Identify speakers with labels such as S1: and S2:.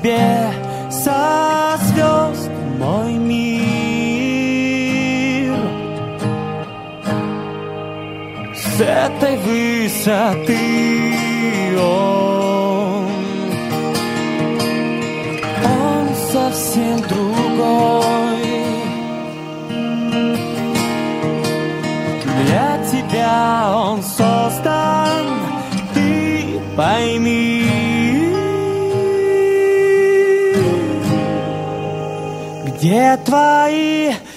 S1: тебе со звезд мой мир. С этой высоты он совсем другой. Для тебя он создан, ты пойми. Где твои